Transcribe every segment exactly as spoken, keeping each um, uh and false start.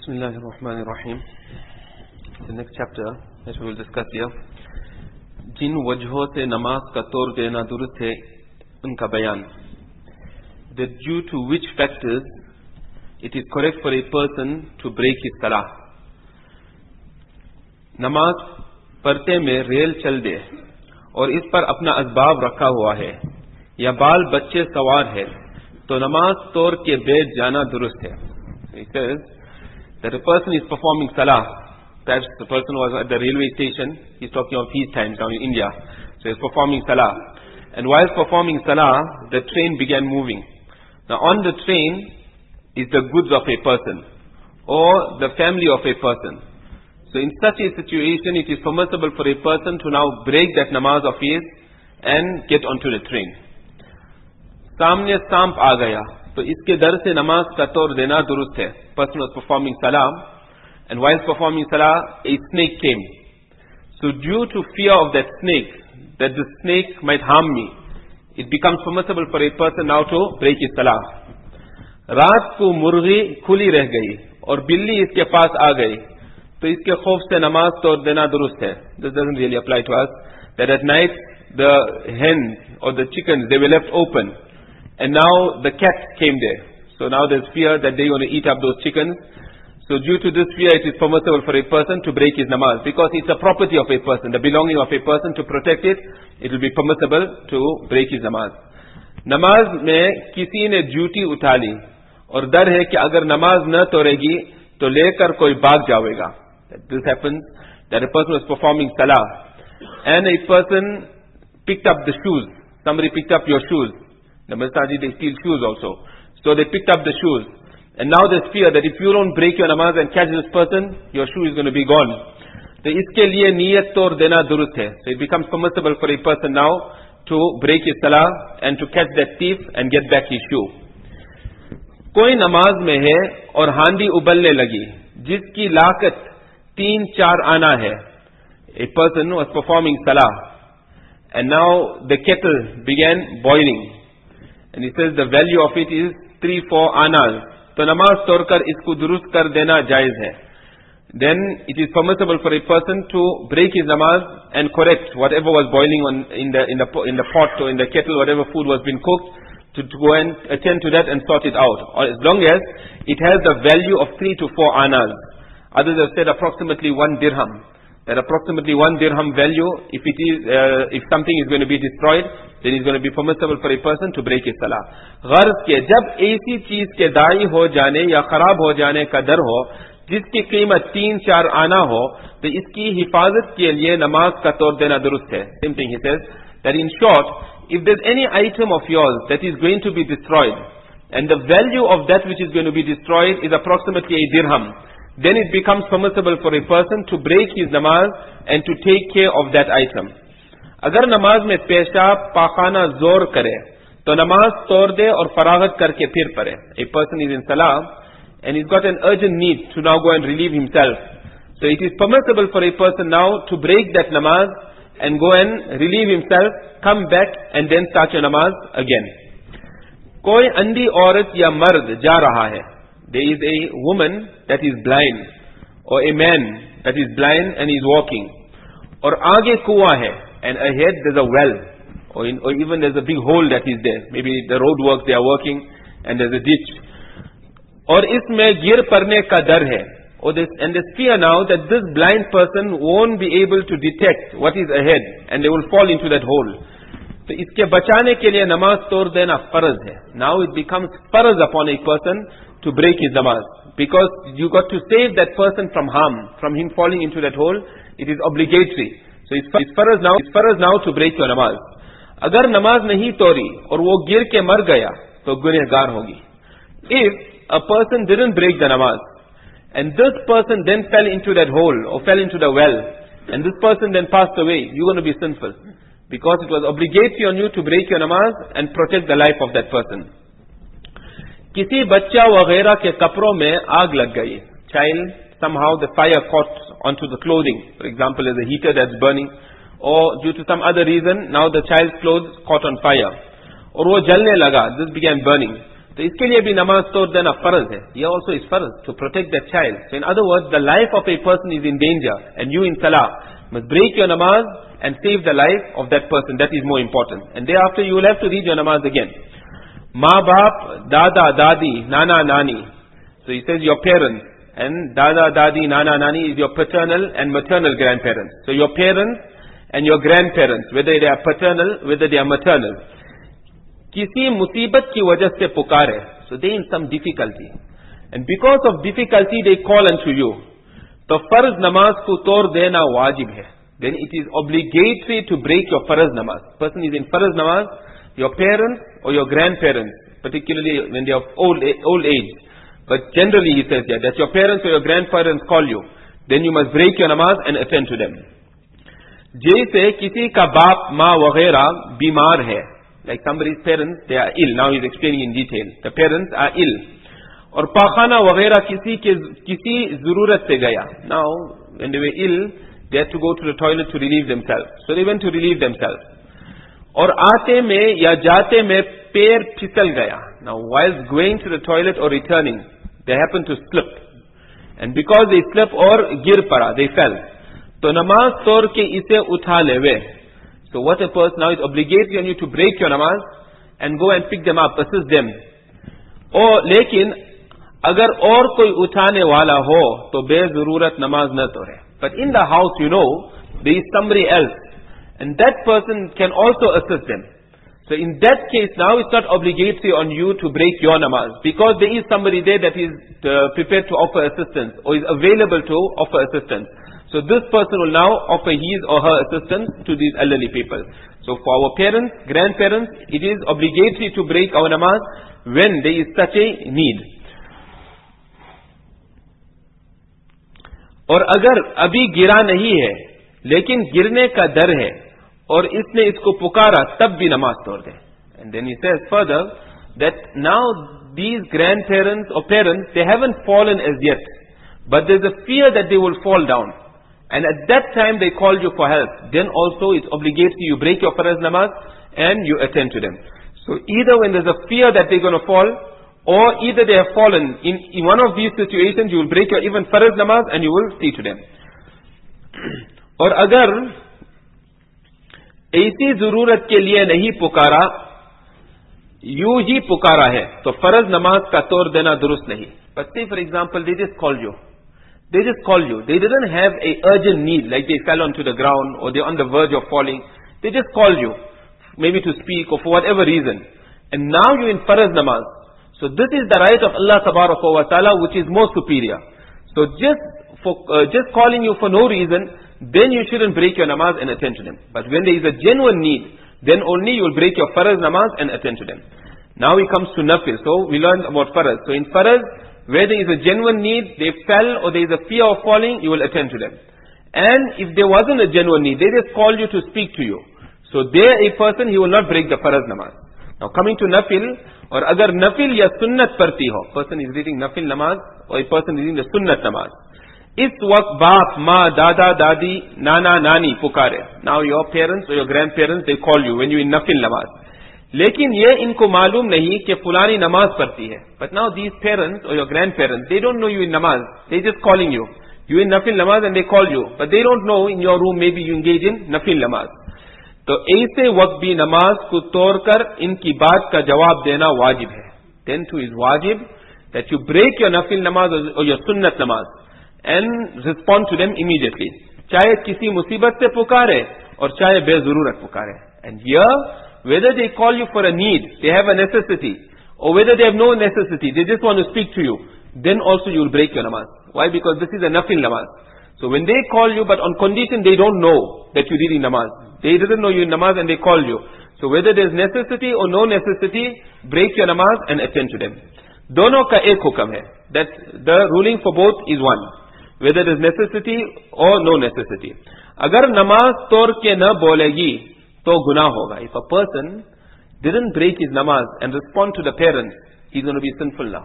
Bismillahirrahmanirrahim. The next chapter that we will discuss here. जिन वजहों से नमाज का तोड़ देना दुरुस्त है उनका बयान. That due to which factors it is correct for a person to break his salah. नमाज पढ़ते में रेल चल दे और इस पर अपना असबाब रखा हुआ है या बाल बच्चे सवार है तो नमाज तोड़ के बैठ जाना दुरुस्त है. He says that a person is performing salah. Perhaps the person was at the railway station. He's talking of his times now in India. So he's performing salah. And while performing salah, the train began moving. Now on the train is the goods of a person or the family of a person. So in such a situation, it is permissible for a person to now break that namaz of his and get onto the train. सामने सांप आ गया तो इसके डर से नमाज का तोड़ देना दुरुस्त है. Person was performing salah, and while performing salah, a snake came. So due to fear of that snake, that the snake might harm me, it becomes permissible for a person now to break his salah. रात को मुर्गी खुली रह गई और बिल्ली इसके पास आ गई तो इसके खौफ से नमाज तोड़ देना दुरुस्त है. This doesn't really apply to us. That at night the hens or the chickens, they were left open. And now the cat came there. So now there's fear that they're going to eat up those chickens. So due to this fear, it is permissible for a person to break his namaz. Because it's a property of a person, the belonging of a person, to protect it, it will be permissible to break his namaz. नमाज में किसी ने duty उठा ली और डर है कि अगर नमाज न तोड़ेगी तो लेकर कोई भाग जाएगा. This happens that a person was performing salah and a person picked up the shoes. Somebody picked up your shoes. The masajid, they steal shoes also. So they picked up the shoes. And now there's fear that if you don't break your namaz and catch this person, your shoe is going to be gone. So iske liye niyat tor dena durust hai. So it becomes permissible for a person now to break his salah and to catch that thief and get back his shoe. कोई नमाज में है और हांडी उबलने लगी जिसकी लाकत तीन चार आना है. A person was performing salah and now the kettle began boiling. And he says the value of it is three, four anas. So namaz todkar isko durust kar dena jaiz hai. Then it is permissible for a person to break his namaz and correct whatever was boiling on in the in the in the pot or in the kettle, whatever food was being cooked, to, to go and attend to that and sort it out. Or as long as it has the value of three to four anas. Others have said approximately one dirham. That approximately one dirham value, if it is, uh, if something is going to be destroyed, then it's going to be permissible for a person to break his salah. गर्ज के जब ऐसी चीज के दाई हो जाने या खराब हो जाने का डर हो जिसकी कीमत तीन चार आना हो तो इसकी हिफाजत के लिए नमाज का तोड़ देना दुरुस्त है. Same thing he says that in short, if there's any item of yours that is going to be destroyed and the value of that which is going to be destroyed is approximately a dirham, then it becomes permissible for a person to break his namaz and to take care of that item. अगर नमाज में पेशाब पाखाना जोर करे तो नमाज तोड़ दे और फरागत करके फिर पढ़े. A person is in salah and he's got an urgent need to now go and relieve himself. So it is permissible for a person now to break that namaz and go and relieve himself, come back and then start your namaz again. कोई अंधी औरत या मर्द जा रहा है. There is a woman that is blind or a man that is blind and is walking. और आगे कुआं है and ahead there's a well or, in, or even there's a big hole that is there. Maybe the road works they are working and there's a ditch. और इसमें गिर पड़ने का डर है. Or this, and there's fear now that this blind person won't be able to detect what is ahead and they will fall into that hole. तो इसके बचाने के लिए नमाज तोड़ देना फर्ज है. Now it becomes फर्ज upon a person to break his namaz. Because you got to save that person from harm, from him falling into that hole. It is obligatory. So it's, it's faraz now, it's faraz now to break your namaz. अगर नमाज नहीं तोड़ी और वो गिर के मर गया तो गुनहगार होगी. If a person didn't break the namaz and this person then fell into that hole or fell into the well and this person then passed away, you're going to be sinful. Because it was obligatory on you to break your namaz and protect the life of that person. किसी बच्चा वगैरह के कपड़ों में आग लग गई. Child, somehow the fire caught onto the clothing. For example, there's a heater that's burning, or due to some other reason, now the child's clothes caught on fire. और वो जलने लगा. This began burning. तो इसके लिए भी नमाज तोड़ देना फर्ज है. ये also is farz to protect that child. So in other words, the life of a person is in danger, and you in salah must break your namaz and save the life of that person. That is more important. And thereafter you will have to read your namaz again. Ma baap, dada, dadi, nana, nani. So he says your parents, and dada, dadi, nana, nani is your paternal and maternal grandparents. So your parents and your grandparents, whether they are paternal, whether they are maternal. किसी मुसीबत की वजह से पुकारे, so they in some difficulty, and because of difficulty they call unto you, तो फर्ज नमाज को तोड़ देना वाजिब है. Then it is obligatory to break your farz namaz. Person is in farz namaz, your parents or your grandparents, particularly when they are of old old age, but generally he says here that your parents or your grandparents call you, then you must break your namaz and attend to them. जैसे किसी का बाप माँ वगैरह बीमार है, like somebody's parents, they are ill. Now he is explaining in detail. The parents are ill. और पाखाना वगैरह किसी के किसी जरूरत से गया. Now when they were ill, they had to go to the toilet to relieve themselves. So they went to relieve themselves. और आते में या जाते में पैर फिसल गया. Now while going to the toilet or returning, they happened to slip. And because they slipped or गिर पड़ा, they fell. तो नमाज तोड़ के इसे उठा लेवे. So what a person, now it's obligatory on you to break your namaz and go and pick them up, assist them. और लेकिन अगर और कोई उठाने वाला हो तो बेजरूरत नमाज न तोड़े. But in the house, you know, there is somebody else, and that person can also assist them. So in that case, now it's not obligatory on you to break your namaz, because there is somebody there that is uh, prepared to offer assistance or is available to offer assistance. So this person will now offer his or her assistance to these elderly people. So for our parents, grandparents, it is obligatory to break our namaz when there is such a need. और अगर अभी गिरा नहीं है, लेकिन गिरने का डर है और इसने इसको पुकारा, तब भी नमाज तोड़ दे. And then he says further that now these grandparents or parents, they haven't fallen as yet, but there's a fear that they will fall down. And at that time they call you for help. Then also it's obligatory you break your farz namaz and you attend to them. So either when there's a fear that they're going to fall, or either they have fallen, in, in one of these situations you will break your even farz namaz and you will see to them. और अगर ऐसी जरूरत के लिए नहीं पुकारा, यूं ही पुकारा है, तो फर्ज नमाज का तोड़ देना दुरुस्त नहीं. But say for example they just called you. They just called you. They didn't have a urgent need, like they fell onto the ground or they're on the verge of falling. They just called you, maybe to speak or for whatever reason. And now you're in farz namaz. So this is the right of Allah Tabaraka wa Ta'ala, which is more superior. So just for uh, just calling you for no reason, then you shouldn't break your namaz and attend to them. But when there is a genuine need, then only you will break your farz namaz and attend to them. Now he comes to nafil. So we learned about farz. So in farz, where there is a genuine need, they fell or there is a fear of falling, you will attend to them. And if there wasn't a genuine need, they just called you to speak to you. So there a person, he will not break the farz namaz. Now coming to nafil, or agar nafil ya sunnat parti ho, person is reading nafil namaz, or a person is reading the sunnat namaz. Is waqt baap, ma, dada, dadi, nana, nani pukare. Now your parents or your grandparents, they call you when you in nafil namaz. लेकिन ये इनको मालूम नहीं कि फुलानी नमाज पढ़ती है. But now these parents or your grandparents, they don't know you in namaz. They just calling you. You in nafil namaz and they call you. But they don't know in your room maybe you engage in nafil namaz. तो ऐसे वक्त भी नमाज को तोड़कर इनकी बात का जवाब देना वाजिब है. Then too is wajib that you break your nafil namaz or your sunnat namaz and respond to them immediately. चाहे किसी मुसीबत से पुकारे और चाहे बेजरूरत पुकारे. And here, whether they call you for a need, they have a necessity, or whether they have no necessity, they just want to speak to you, then also you will break your namaz. Why? Because this is a nafil namaz. So when they call you, but on condition they don't know that you're reading namaz. They didn't know you in namaz and they called you. So whether there's necessity or no necessity, break your namaz and attend to them. Dono ka ek hukam hai. That the ruling for both is one. Whether there's necessity or no necessity. Agar namaz tor ke na bolegi, to guna hoga. If a person didn't break his namaz and respond to the parents, he's going to be sinful now.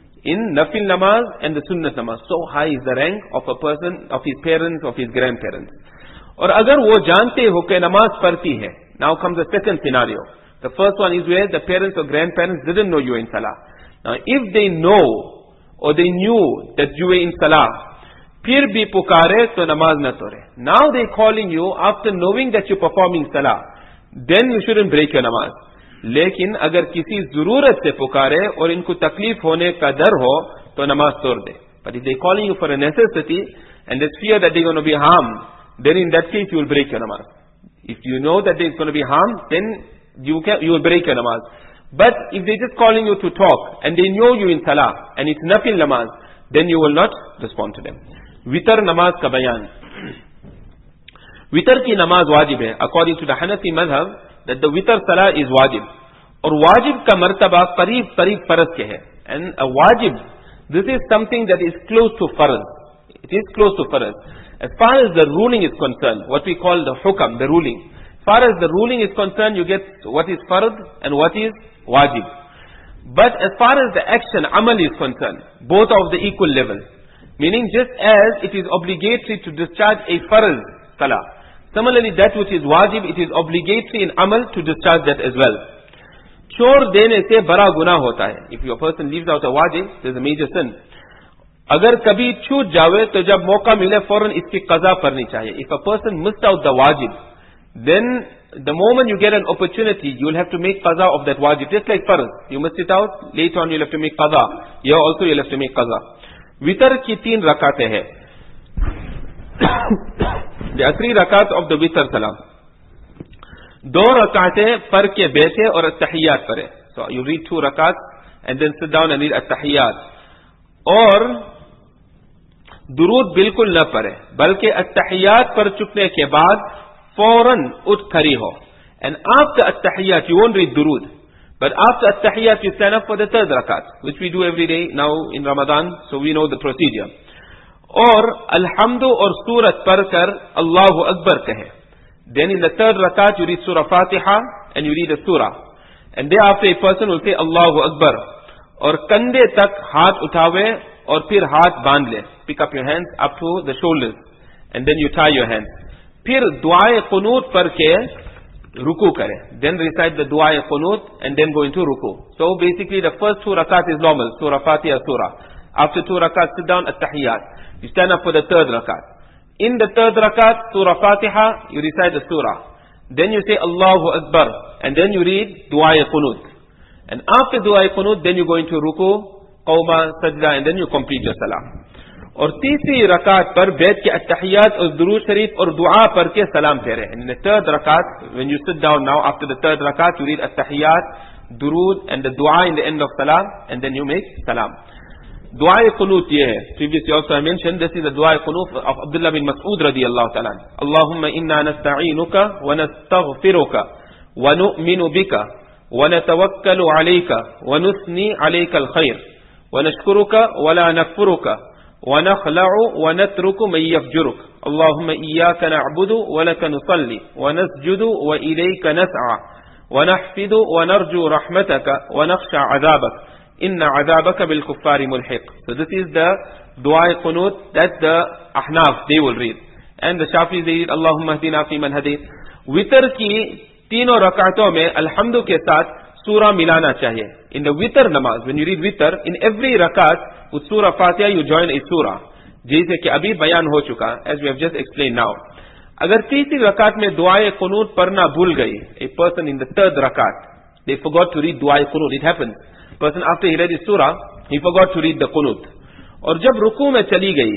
In nafil namaz and the sunnat namaz, so high is the rank of a person, of his parents, of his grandparents. Or agar wo jante ho ke namaz parti hai. Now comes the second scenario. The first one is where the parents or grandparents didn't know you in salah. Now, if they know or they knew that you were in salah, फिर भी पुकारे तो नमाज न तोड़े. Now they calling you after knowing that you're performing salah, then you shouldn't break your namaz. लेकिन अगर किसी जरूरत से पुकारे और इनको तकलीफ होने का डर हो तो नमाज तोड़ दे. But if they calling you for a necessity and there's fear that they're going to be harmed, then in that case you will break your namaz. If you know that there's going to be harm, then you can, you will break your namaz. But if they're just calling you to talk and they know you in salah and it's nafil namaz, then you will not respond to them. Witr namaz ka bayan. Witr ki namaz wajib hai. According to the Hanafi madhab, that the witr salah is wajib. Or wajib ka martaba qareeb qareeb faraz ke hai. And a wajib, this is something that is close to faraz. It is close to faraz. As far as the ruling is concerned, what we call the hukam, the ruling. As far as the ruling is concerned, you get what is farad and what is wajib. But as far as the action, amal is concerned, both of the equal level. Meaning just as it is obligatory to discharge a farad salah, similarly that which is wajib, it is obligatory in amal to discharge that as well. Chor dene se bara guna hota hai. If your person leaves out a wajib, there is a major sin. अगर कभी छूट जावे तो जब मौका मिले फौरन इसकी कज़ा करनी चाहिए. If a person missed out the wajib, then the moment you get an opportunity, you will have to make qaza of that wajib. Just like farz, you missed it out, later on you will have to make qaza. Here also you will have to make qaza. Witr ki teen rakate hai. There are three rakats of the witr salam. Do rakate par ke beite aur at-tahiyyat pare. So you read two rakats and then sit down and read at-tahiyyat. और दुरूद बिल्कुल न पढ़े, बल्कि अत्तहियात पढ़ चुकने के बाद फौरन उठ खड़ी हो. And after at-tahiyyat, you won't read durud. But after at-tahiyyat, you stand up for the third rakat, which we do every day now in Ramadan, so we know the procedure. और alhamdu और सूरत पढ़कर Allahu Akbar कहे. Then in the third rakat, you read Surah Fatiha and you read a surah. And thereafter a person will say Allahu Akbar. और कंधे तक हाथ उठावे और फिर हाथ बांध ले. Pick up your hands up to the shoulders and then you tie your hands. फिर दुआए क़ुनूत पढ़ के रुकू करे. Then recite the दुआए क़ुनूत and then go into ruku. So basically the first two rakat is normal, Surah Fatiha, Surah. After two rakat, sit down at tahiyyat. You stand up for the third rakat. In the third rakat, Surah Fatiha, you recite the surah. Then you say Allahu Akbar and then you read du'a qunut. And after du'a qunut, then you go into ruku, qawma, sajda, and then you complete your salah. और तीसरी रकात पर बैठ के अत्तहियात और दुरूद शरीफ और दुआ पढ़ के सलाम फेरे. And in the third rakat, when you sit down now, after the third rakat, you read अत्तहियात, दुरूद and the dua in the end of salah, and then you make salam. Dua qunut ye hai. Previously also I mentioned, this is the dua qunut of Abdullah bin Mas'ud radiyallahu ta'ala. Allahumma inna nasta'inuka wa nastaghfiruka wa nu'minu bika wa natawakkalu alayka wa nusni alayka al-khair wa nashkuruka wa la nakfuruka ونخلع ونترك من يفجرك اللهم إياك نعبد ولك نصلي ونسجد وإليك نسعى ونحفد ونرجو رحمتك ونخشى عذابك إن عذابك بالكفار ملحق. So this is the dua qunut that the Ahnaf they will read, and the Shafis they read Allahumma hdina fi man hadayt. Witr ki तीनों रकातों में alhamdu के साथ surah milana chahiye. In the witr namaz, when you read witr, in every rakat with surah Fatiha you join a surah. जैसे कि अभी बयान हो चुका, as we have just explained now. अगर तीसरी रकात में दुआए कुनूत पढ़ना भूल गई, a person in the third rakat, they forgot to read दुआए कुनूत. It happens. Person after he read his surah, he forgot to read the कुनूत. और जब रुकू में चली गई,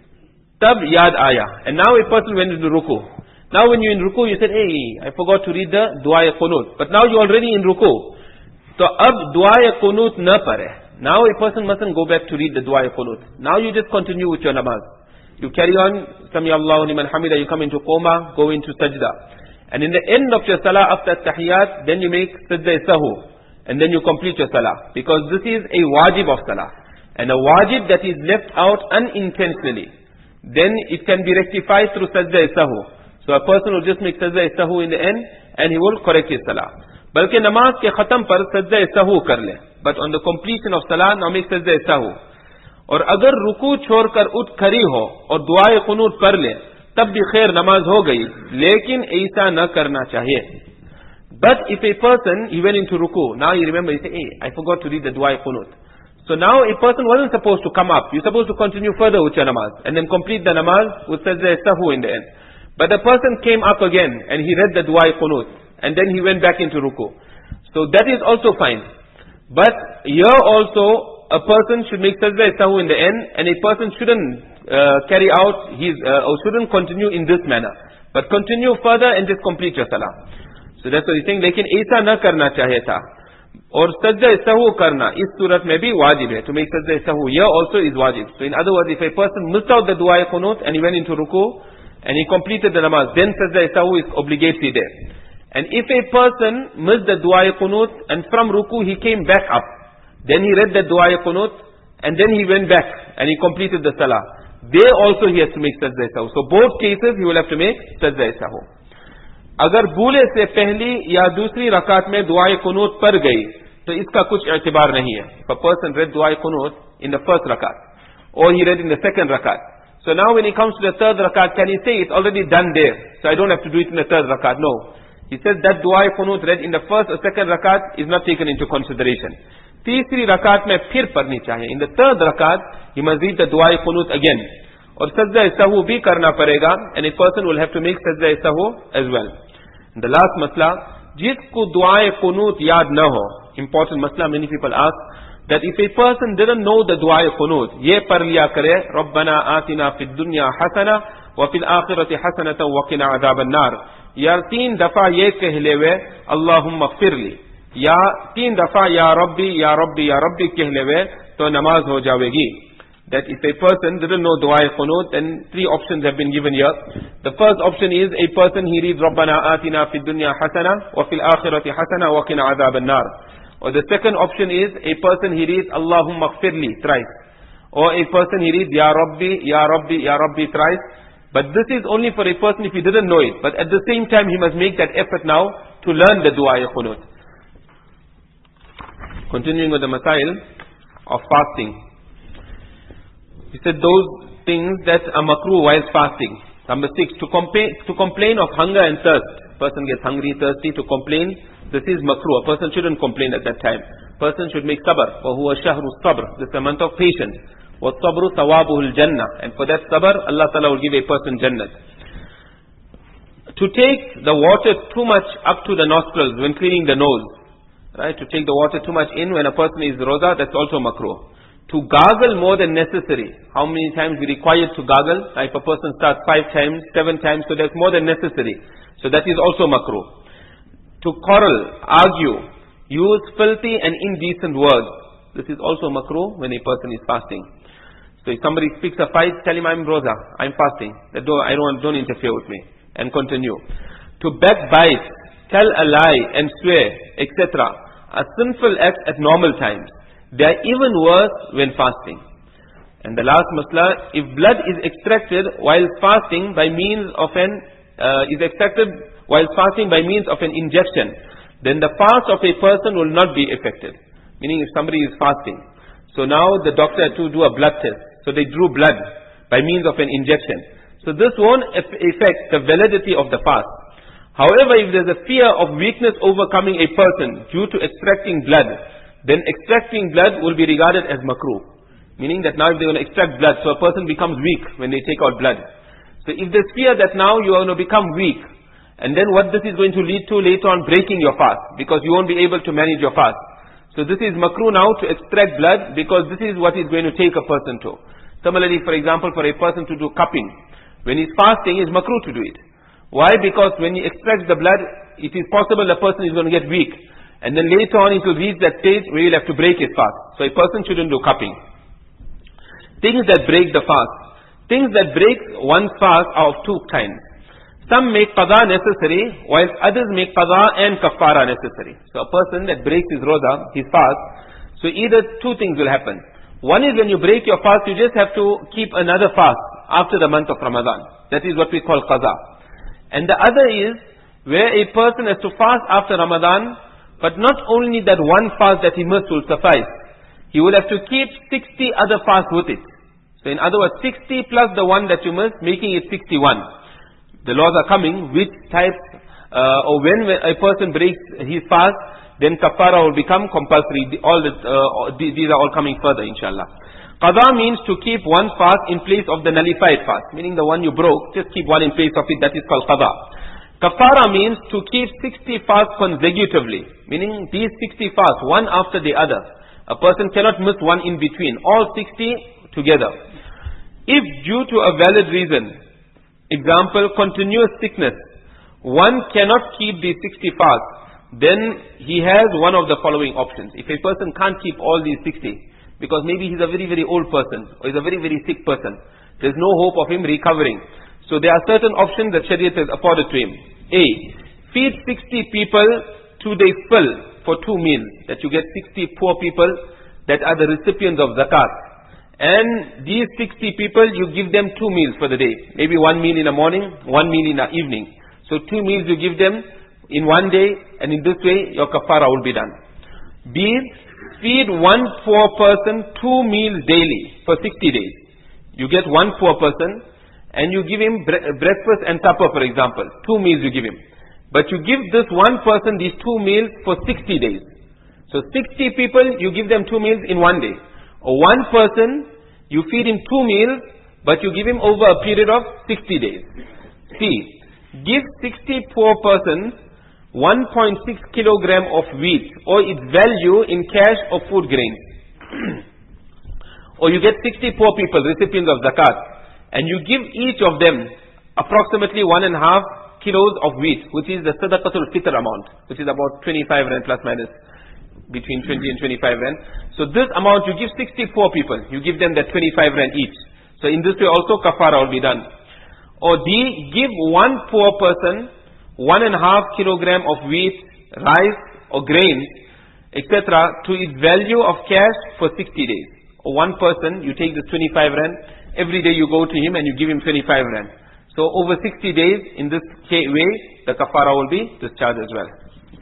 तब याद आया. And now a person went into रुकू. Now when you're in ruku, you said, hey, I forgot to read the dua qunut. But now you're already in ruku. So ab dua qunut na pare. Now a person mustn't go back to read the dua qunut. Now you just continue with your namaz. You carry on, Sami Allahu liman hamida, you come into qoma, go into sajda. And in the end of your salah after tahiyyat, then you make sajda sahu. And then you complete your salah. Because this is a wajib of salah. And a wajib that is left out unintentionally, then it can be rectified through sajda sahu. So a person will just make sajda sahu in the end and he will correct his salah. बल्कि नमाज के खत्म पर सज्दा सहू कर ले. But on the completion of salah, now make सज्दा सहू. और अगर रुकू छोड़कर उठ खड़ी हो और दुआए कुनूत पढ़ ले, तब भी खैर नमाज हो गई. लेकिन ऐसा न करना चाहिए. But if a person, he went into ruku, now he remember, he say, hey, I forgot to read the du'a qunut. So now a person wasn't supposed to come up. You're supposed to continue further with your namaz and then complete the namaz with sajda sahwi in the end. But the person came up again and he read the dua qunut and then he went back into ruku. So that is also fine. But here also a person should make sajda sahwi in the end, and a person shouldn't uh, carry out his uh, or shouldn't continue in this manner, but continue further and just complete your salah. So that's what he's saying. लेकिन ऐसा न करना चाहिए था. और सज्जा सहू करना इस सूरत में भी वाजिब है. To make सज्जा सहू here also is wajib. So in other words, if a person missed out the dua qunut and he went into ruku and he completed the namaz, then sajda Sahu is obligatory there. And if a person missed the dua qunut and from ruku he came back up, then he read the dua qunut and then he went back and he completed the salah, there also he has to make sajda Sahu. So both cases he will have to make sajda सहू. अगर भूले से पहली या दूसरी रकात में दुआए कुनूत पड़ गई तो इसका कुछ एतबार नहीं है. If a person read दुआए कुनूत in the first rakat or he read in the second rakat, so now when he comes to the third rakat, can he say it's already done there, so I don't have to do it in the third rakat? No. He says that दुआए कुनूत read in the first or second rakat is not taken into consideration. तीसरी रकात में फिर पढ़नी चाहिए. In the third rakat he must read the दुआए कुनूत again. और सज्दा सहू भी करना पड़ेगा, and a person will have to make सज्दा Sahu as well. The last masla, जिसको दुआए कुनूत याद न हो, important masla, many people ask that if a person didn't know the दुआए कुनूत, ये पढ़ लिया करे रब्बना आतिना फिद दुनिया हसना व फिल आखिरति हसनता व क़िना अज़ाबन नार, या तीन दफा ये कह लेवे अल्लाहुम्मा फ़िरली, या तीन दफा या रब्बी या रब्बी या रब्बी कह लेवे तो नमाज हो जाएगी. That if a person didn't know dua qunut, then three options have been given here. The first option is a person he reads Rabbana atina fid dunya hasana wa fil akhirati hasana wa qina adhaban nar. Or the second option is a person he reads Allahumma ighfirli thrice. Or a person he reads Ya Rabbi, Ya Rabbi, Ya Rabbi thrice. But this is only for a person if he didn't know it. But at the same time he must make that effort now to learn the dua qunut. Continuing with the masail of fasting. He said those things that are makruh while fasting. Number six, to complain, to complain of hunger and thirst. Person gets hungry, thirsty, to complain. This is makruh. A person shouldn't complain at that time. Person should make sabr. وَهُوَ شَهْرُ الصَّبْرِ. This is a month of patience. وَالصَّبْرُ ثَوَابُهُ الْجَنَّةِ. And for that sabr, Allah Ta'ala will give a person jannah. To take the water too much up to the nostrils when cleaning the nose. Right? To take the water too much in when a person is roza, that's also makruh. To gargle more than necessary. How many times we require to gargle? If a person starts five times, seven times, so that's more than necessary. So that is also makruh. To quarrel, argue, use filthy and indecent words. This is also makruh when a person is fasting. So if somebody speaks a fight, tell him I'm roza, I'm fasting. That don't, I don't, don't interfere with me. And continue. To backbite, tell a lie and swear, et cetera are sinful acts at normal times. They are even worse when fasting. And the last masla, if blood is extracted while fasting by means of an uh, is extracted while fasting by means of an injection, then the fast of a person will not be affected. Meaning if somebody is fasting, so now the doctor had to do a blood test, so they drew blood by means of an injection. So this won't affect the validity of the fast. However, if there's a fear of weakness overcoming a person due to extracting blood, then extracting blood will be regarded as makruh. Meaning that now if they will extract blood, so a person becomes weak when they take out blood. So if there's fear that now you are going to become weak, and then what this is going to lead to later on, breaking your fast, because you won't be able to manage your fast. So this is makruh now to extract blood, because this is what is going to take a person to. Similarly, for example, for a person to do cupping, when he's fasting, it's makruh to do it. Why? Because when he extracts the blood, it is possible the person is going to get weak. And then later on it will reach that stage where he'll have to break his fast. So a person shouldn't do cupping. Things that break the fast. Things that break one's fast are of two kinds. Some make qada necessary, whilst others make qada and kafara necessary. So a person that breaks his roza, his fast, so either two things will happen. One is when you break your fast, you just have to keep another fast after the month of Ramadan. That is what we call qaza. And the other is where a person has to fast after Ramadan, but not only that one fast that he missed will suffice. He will have to keep sixty other fasts with it. So in other words, sixty plus the one that you missed, making it sixty-one. The laws are coming, which type, uh, or when a person breaks his fast, then kafara will become compulsory. All the, uh, these are all coming further, inshallah. Qada means to keep one fast in place of the nullified fast, meaning the one you broke, just keep one in place of it, that is called qada. Kafara means to keep sixty fasts consecutively, meaning these sixty fasts, one after the other. A person cannot miss one in between, all sixty together. If due to a valid reason, example, continuous sickness, one cannot keep these sixty fasts, then he has one of the following options. If a person can't keep all these sixty, because maybe he's a very, very old person, or he's a very, very sick person, there's no hope of him recovering. So there are certain options that Shariat has afforded to him. A, feed sixty people two days full for two meals, that you get sixty poor people that are the recipients of zakat. And these sixty people, you give them two meals for the day. Maybe one meal in the morning, one meal in the evening. So two meals you give them in one day, and in this way your kafara will be done. B, feed one poor person two meals daily for sixty days. You get one poor person, and you give him bre breakfast and supper, for example. Two meals you give him. But you give this one person these two meals for sixty days. So sixty people, you give them two meals in one day. Or one person, you feed him two meals, but you give him over a period of sixty days. C, give sixty poor persons one point six kilogram of wheat, or its value in cash or food grains. Or you get sixty poor people, recipients of zakat, and you give each of them approximately one and a half kilos of wheat, which is the sadaqatul fitr amount, which is about twenty-five rand plus minus, between twenty and twenty-five rand. So this amount you give sixty poor people, you give them that twenty-five rand each. So in this way also kafara will be done. Or D, give one poor person one and a half kilogram of wheat, rice or grains, et cetera to its value of cash for sixty days. Or one person, you take this twenty-five rand, every day you go to him and you give him twenty-five rand. So over sixty days, in this way, the kafara will be discharged as well.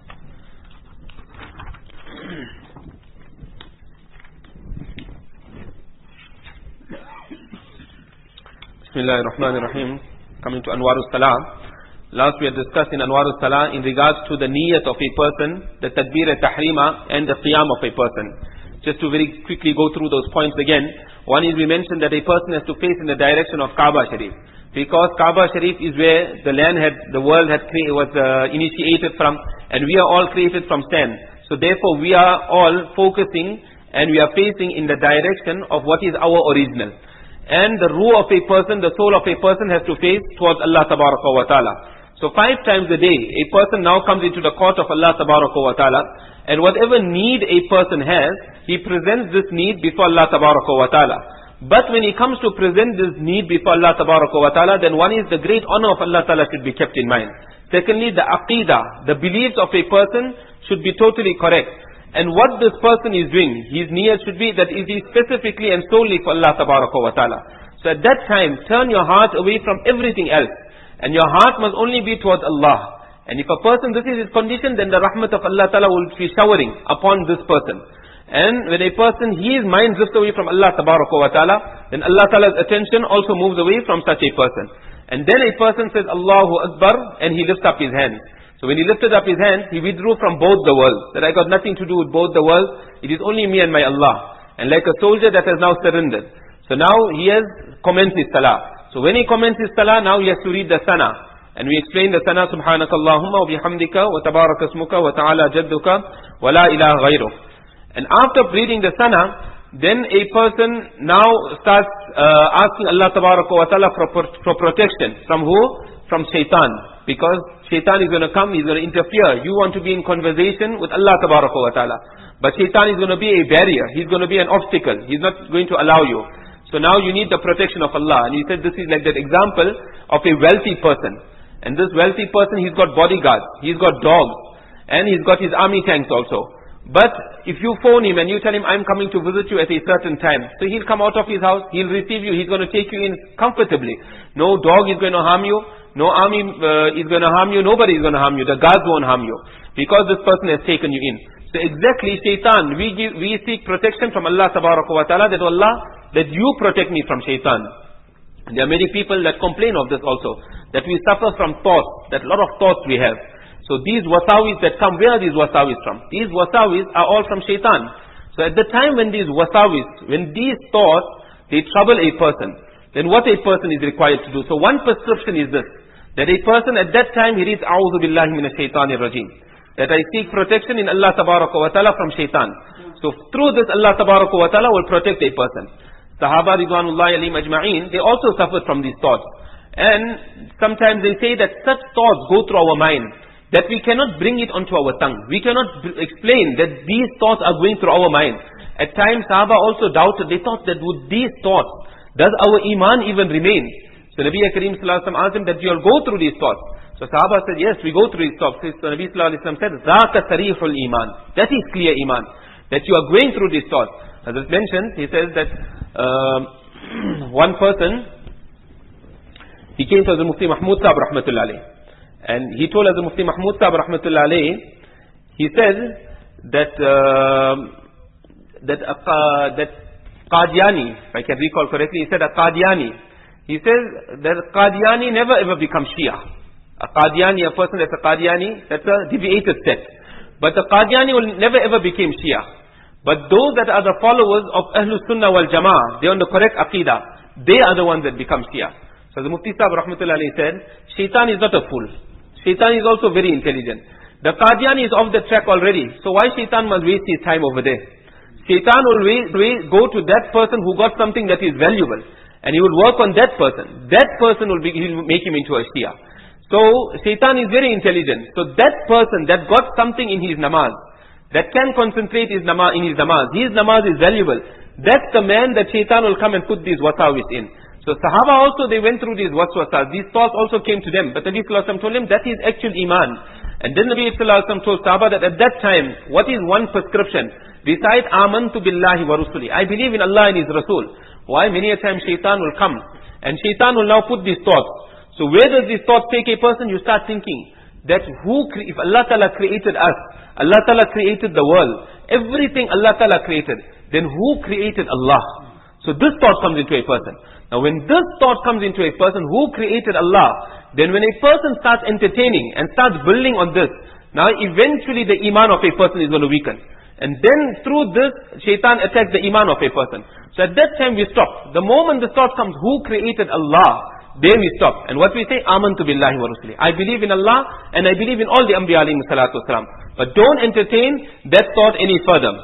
Bismillahir Rahmanir Rahim. Coming to Anwarus Salah. Last we had discussed in Anwarus Salah in regards to the niyat of a person, the tadbir al-tahrima and the qiyam of a person. Just to very quickly go through those points again. One is we mentioned that a person has to face in the direction of Kaaba Sharif. Because Kaaba Sharif is where the land had, the world had was uh, initiated from, and we are all created from sand. So therefore we are all focusing and we are facing in the direction of what is our original. And the ruh of a person, the soul of a person has to face towards Allah Tabaraka wa Ta'ala. So five times a day, a person now comes into the court of Allah Tabaraka wa Ta'ala, and whatever need a person has, he presents this need before Allah Tabaraka wa Ta'ala. But when he comes to present this need before Allah Tabaraka wa Ta'ala, then one is the great honor of Allah Ta'ala should be kept in mind. Secondly, the aqidah, the beliefs of a person should be totally correct. And what this person is doing, his niyyah should be that it is specifically and solely for Allah Tabaraka wa Ta'ala. So at that time, turn your heart away from everything else. And your heart must only be towards Allah. And if a person, this is his condition, then the rahmat of Allah Ta'ala will be showering upon this person. And when a person, his mind drifts away from Allah Tabaraka wa Ta'ala, then Allah Ta'ala's attention also moves away from such a person. And then a person says, Allahu Akbar, and he lifts up his hands. So when he lifted up his hands, he withdrew from both the worlds. That I got nothing to do with both the worlds. It is only me and my Allah. And like a soldier that has now surrendered. So now he has commenced his salah. So when he commences his salah, now he has to read the sana. And we explain the sana, Subhanakallahumma wa bihamdika wa tabarakasmuka wa ta'ala jadduka wa la ilaha ghayruk. And after reading the sana, then a person now starts uh, asking Allah Tabaraka wa Ta'ala for, for protection. From who? From shaitan. Because shaitan is going to come, he's going to interfere. You want to be in conversation with Allah Tabaraka wa Ta'ala. But shaitan is going to be a barrier. He's going to be an obstacle. He's not going to allow you. So now you need the protection of Allah. And he said this is like that example of a wealthy person. And this wealthy person, he's got bodyguards. He's got dogs. And he's got his army tanks also. But if you phone him and you tell him, I'm coming to visit you at a certain time, so he'll come out of his house, he'll receive you, he's going to take you in comfortably. No dog is going to harm you, no army uh, is going to harm you, nobody is going to harm you, the guards won't harm you, because this person has taken you in. So exactly, shaitan, we give, we seek protection from Allah Tabaraka wa Ta'ala, that Allah, that you protect me from shaitan. There are many people that complain of this also, that we suffer from thoughts, that a lot of thoughts we have. So these wasawis that come, where are these wasawis from? These wasawis are all from shaitan. So at the time when these wasawis, when these thoughts, they trouble a person, then what a person is required to do? So one prescription is this, that a person at that time, he reads, A'udhu billahi minash shaitanir rajim. That I seek protection in Allah tabaraka wa ta'ala from shaitan. So through this, Allah tabaraka wa ta'ala will protect a person. Sahaba ridwanullahi alayhim ajma'een, they also suffered from these thoughts. And sometimes they say that such thoughts go through our mind, that we cannot bring it onto our tongue. We cannot explain that these thoughts are going through our mind. At times, Sahaba also doubted. They thought that with these thoughts, does our iman even remain? So Nabi Kareem Sallallahu Alaihi Wasallam asked them that you'll go through these thoughts. So Sahaba said, yes, we go through these thoughts. So Nabi Sallallahu Alaihi Wasallam said, ذَاكَ صَرِيحُ الْإِيمان. That is clear iman. That you are going through these thoughts. As it mentioned, he says that uh, one person, he came to the Mufti Mahmud Sahib Rahmatullah Alayhi. And he told us the Mufti Mahmud Sahib Rahmatullah Alayhi, he said that uh, that uh, that Qadiani, if I can recall correctly, he said a Qadiani. He says that Qadiani never ever becomes Shia. A Qadiani, a person that's a Qadiani, that's a deviated sect. But the Qadiani will never ever become Shia. But those that are the followers of Ahlus Sunnah wal Jama'ah, they're on the correct Aqidah, they are the ones that become Shia. So the Mufti Sahib Rahmatullah Alayhi said, Shaitan is not a fool. Shaitan is also very intelligent. The Qadiani is off the track already. So why Shaitan must waste his time over there? Shaitan will wait, wait, go to that person who got something that is valuable. And he will work on that person. That person will, be, he will make him into a Shia. So Shaitan is very intelligent. So that person that got something in his namaz, that can concentrate his namaz, in his namaz, his namaz is valuable. That's the man that Shaitan will come and put these wasawis in. So Sahaba also, they went through these waswasas. These thoughts also came to them. But Nabi Sallallahu Alaihi Wasallam told him, that is actual iman. And then Nabi Sallallahu Alaihi Wasallam told Sahaba that at that time, what is one prescription? Recite, Amantu billahi wa rusuli. I believe in Allah and His Rasul. Why? Many a time Shaitan will come. And Shaitan will now put these thoughts. So where does these thoughts take a person? You start thinking that who, if Allah Ta'ala created us, Allah Ta'ala created the world, everything Allah Ta'ala created, then who created Allah? So this thought comes into a person. Now when this thought comes into a person, who created Allah, then when a person starts entertaining and starts building on this, now eventually the iman of a person is going to weaken. And then through this, Shaitan attacks the iman of a person. So at that time we stop. The moment the thought comes, who created Allah, there we stop. And what we say, Amantu billahi wa rusuli. I believe in Allah and I believe in all the Anbiya alayhi salatu wasalam. But don't entertain that thought any further.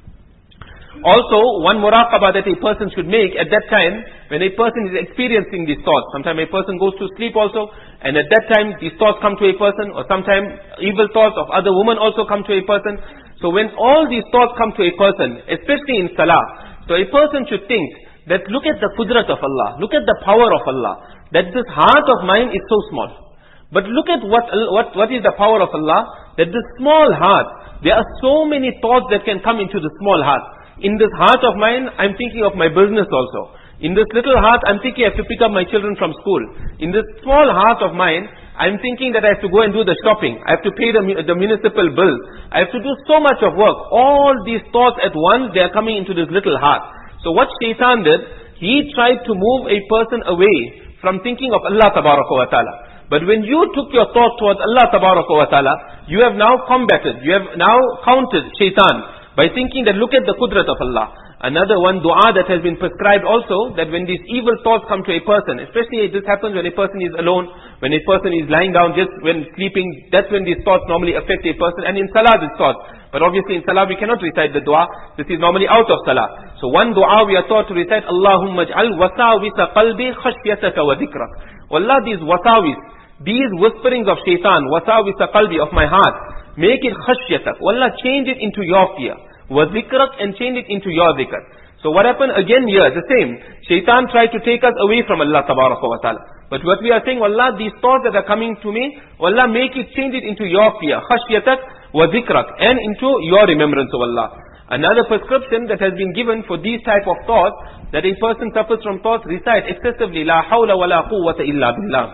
Also, one muraqabah that a person should make at that time, when a person is experiencing these thoughts. Sometimes a person goes to sleep also, and at that time these thoughts come to a person, or sometimes evil thoughts of other women also come to a person. So when all these thoughts come to a person, especially in salah, so a person should think that look at the qudrat of Allah, look at the power of Allah, that this heart of mine is so small. But look at what, what, what is the power of Allah, that this small heart, there are so many thoughts that can come into the small heart. In this heart of mine, I'm thinking of my business also. In this little heart, I'm thinking I have to pick up my children from school. In this small heart of mine, I'm thinking that I have to go and do the shopping. I have to pay the, the municipal bill. I have to do so much of work. All these thoughts at once, they are coming into this little heart. So what Shaitan did, he tried to move a person away from thinking of Allah Tabaraka wa Ta'ala. But when you took your thought towards Allah Tabaraka wa Ta'ala, you have now combated, you have now countered Shaitan by thinking that look at the qudrat of Allah. Another one dua that has been prescribed also, that when these evil thoughts come to a person, especially this happens when a person is alone, when a person is lying down just when sleeping, that's when these thoughts normally affect a person. And in salah this thought. But obviously in salah we cannot recite the dua. This is normally out of salah. So one dua we are taught to recite, Allahumma ij'al wasawisa qalbi khashyataka wa dhikrak. Allah, these wasawis, these whisperings of shaitan, wasawisa qalbi, of my heart, make it khashyatak. Allah, change it into your fear. Wa dhikrak, and change it into your dhikr. So what happened again here? The same. Shaitan tried to take us away from Allah Tabaraka wa Ta'ala. But what we are saying, Allah, these thoughts that are coming to me, Allah, make it, change it into your fear. Khashyatak wa dhikrak, and into your remembrance of Allah. Another prescription that has been given for these type of thoughts, that a person suffers from thoughts, recite excessively, La hawla wa la quwwata illa billah.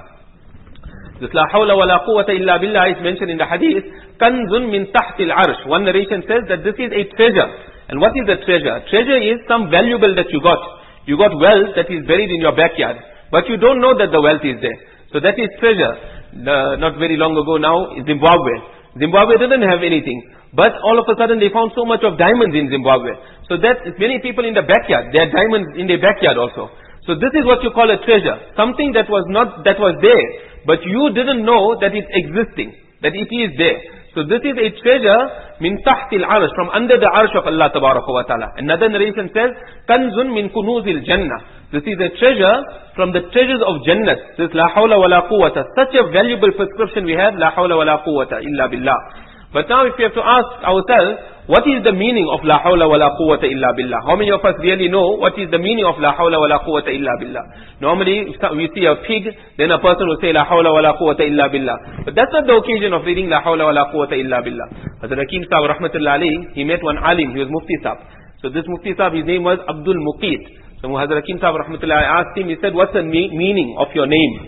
This La hawla wa la quwwata illa billah is mentioned in the hadith, Kanzun min tahtil arsh. One narration says that this is a treasure. And what is the treasure? Treasure is some valuable that you got. You got wealth that is buried in your backyard, but you don't know that the wealth is there. So that is treasure. uh, not very long ago now, Zimbabwe. Zimbabwe didn't have anything. But all of a sudden they found so much of diamonds in Zimbabwe. So that many people in the backyard, they had diamonds in their backyard also. So this is what you call a treasure. Something that was not, that was there, but you didn't know that it's existing, that it is there. So this is a treasure min tahtil arsh, from under the arsh of Allah tabaraka wa ta'ala. Another narration says, kanzun min kunuzil jannah. This is a treasure from the treasures of Jannat. This la hawla wa la quwwata. Such a valuable prescription we have, la hawla wa la quwwata illa billah. But now if we have to ask ourselves, what is the meaning of la hawla wa la quwwata illa billah? How many of us really know what is the meaning of la hawla wa la quwwata illa billah? Normally we see a pig, then a person will say la hawla wa la quwwata illa billah. But that's not the occasion of reading la hawla wa la quwwata illa billah. Hazrat Hakim Sahib rahmatullah alayhi, he met one alim, he was Mufti Sahib. So this Mufti Sahib, his name was Abdul Muqit. So Hazrat Hakim Sahib rahmatullah alayhi asked him, he said, what's the me meaning of your name?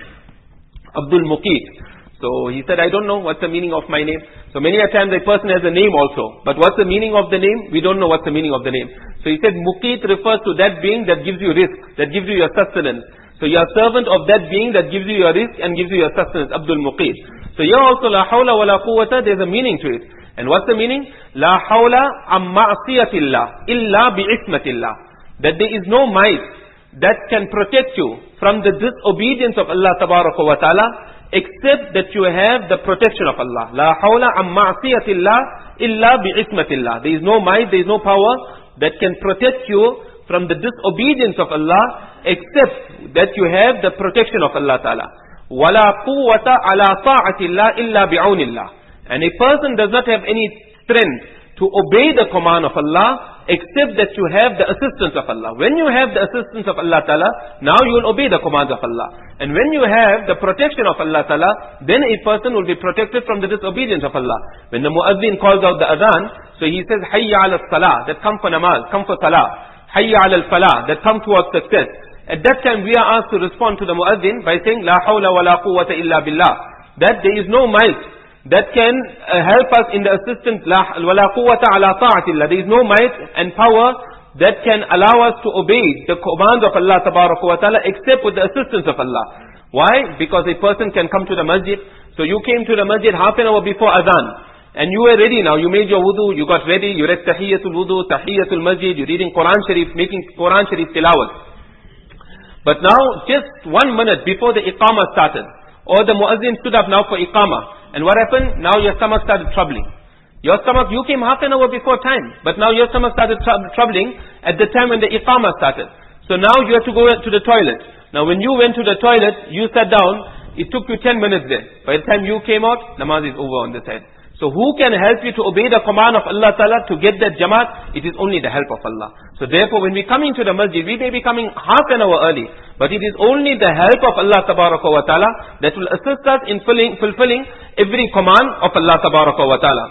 Abdul Muqit. So he said, I don't know what's the meaning of my name. So many a times a person has a name also. But what's the meaning of the name? We don't know what's the meaning of the name. So he said, Muqit refers to that being that gives you risk, that gives you your sustenance. So you are servant of that being that gives you your risk and gives you your sustenance, Abdul Muqit. So here also, la hawla wa la quwwata, there's a meaning to it. And what's the meaning? La hawla am ma'asiyatillah illa bi'ismatillah. That there is no might that can protect you from the disobedience of Allah tabaraka wa ta'ala, except that you have the protection of Allah. La hawla am ma'asiyatillah illa bi'ismatillah. There is no might, there is no power that can protect you from the disobedience of Allah, except that you have the protection of Allah Ta'ala. Wala quwwata ala ta'atillah illa bi'awnillah. And a person does not have any strength to obey the command of Allah, except that you have the assistance of Allah. When you have the assistance of Allah Ta'ala, now you will obey the commands of Allah. And when you have the protection of Allah Ta'ala, then a person will be protected from the disobedience of Allah. When the muazzin calls out the adhan, so he says, Hayya ala salah, that come for namaz, come for salah. Hayya ala al-falah, that come towards success. At that time we are asked to respond to the muazzin by saying, La hawla wa la quwwata illa billah. That there is no might that can uh, help us in the assistance, la wala quwwata ala ta'atillah. There is no might and power that can allow us to obey the commands of Allah tabaraka wa ta'ala, except with the assistance of Allah. Why? Because a person can come to the masjid. So you came to the masjid half an hour before adhan, and you were ready now, you made your wudu, you got ready, you read tahiyyatul wudu, tahiyyatul masjid, you're reading Quran Sharif, making Quran Sharif tilawat. But now, just one minute before the iqamah started, or the muazzin stood up now for iqamah, and what happened? Now your stomach started troubling. Your stomach, you came half an hour before time, but now your stomach started tr troubling at the time when the iqamah started. So now you have to go to the toilet. Now when you went to the toilet, you sat down, it took you ten minutes there. By the time you came out, namaz is over on this side. So who can help you to obey the command of Allah Ta'ala to get that jamaat? It is only the help of Allah. So therefore when we come into the masjid, we may be coming half an hour early, but it is only the help of Allah Tabaraka wa Ta'ala that will assist us in fulfilling, fulfilling every command of Allah Tabaraka wa Ta'ala.